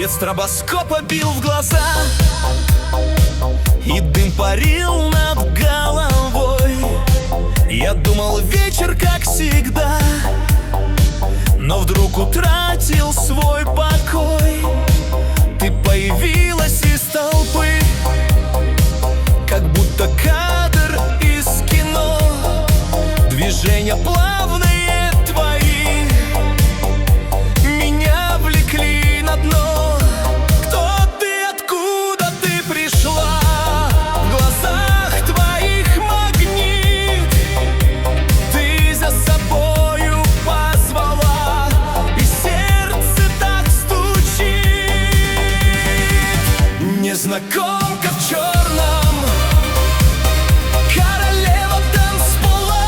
Свет стробоскопа бил в глаза, и дым парил над головой. Я думал, вечер как всегда, но вдруг утратил свой покой. Ты появилась из толпы, как будто кадр из кино. Движения плавные твои меня влекли на дно. Кто ты, откуда ты пришла? В глазах твоих магнит. Ты за собою позвала, и сердце так стучит. Незнакомка в черном, королева танцпола.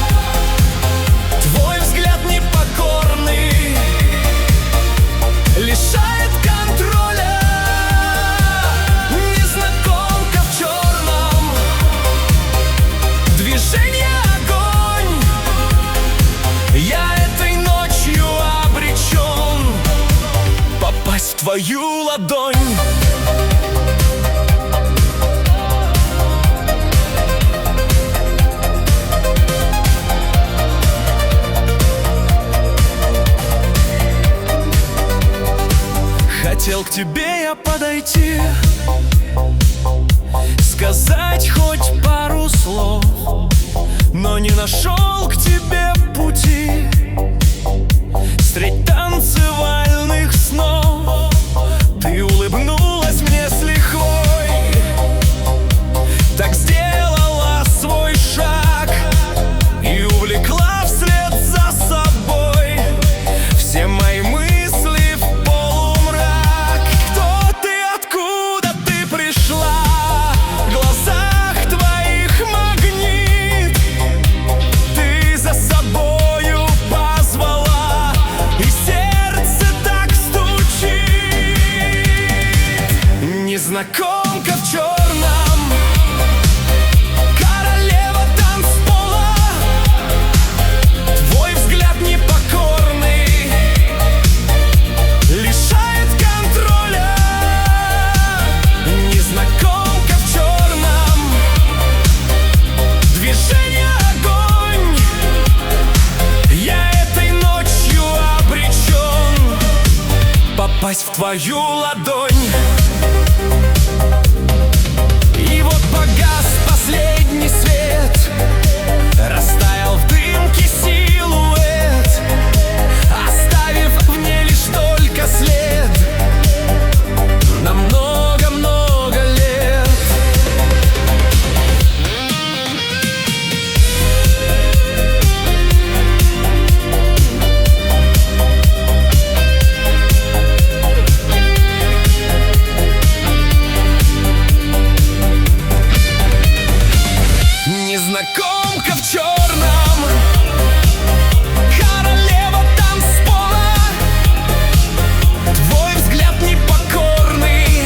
Твой взгляд непокорный лишает контроля. Незнакомка в черном, движение огонь. Я этой ночью обречен попасть в твою ладонь. Хотел к тебе я подойти, сказать хоть пару слов, но не нашел к тебе пути. Средь танцевальных снов ты улыбнулась мне с лихвой, так сделала свой шаг и увлекла вслед за собой все мои мысли. Незнакомка в черном, королева танцпола. Твой взгляд непокорный лишает контроля. Незнакомка в черном, движение огонь. Я этой ночью обречен попасть в твою ладонь. И вот погас последний свет, растаял в дымке силуэт, оставив в ней лишь только след на много-много лет. Незнакомка в черном, королева танцпола. Твой взгляд непокорный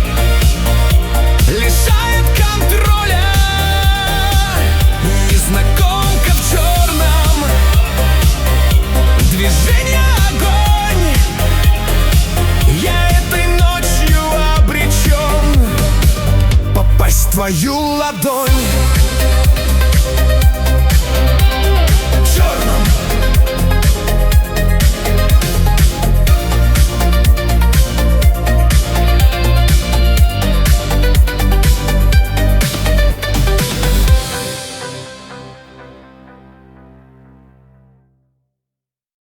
лишает контроля. Незнакомка в черном, движение огонь. Я этой ночью обречен попасть в твою ладонь.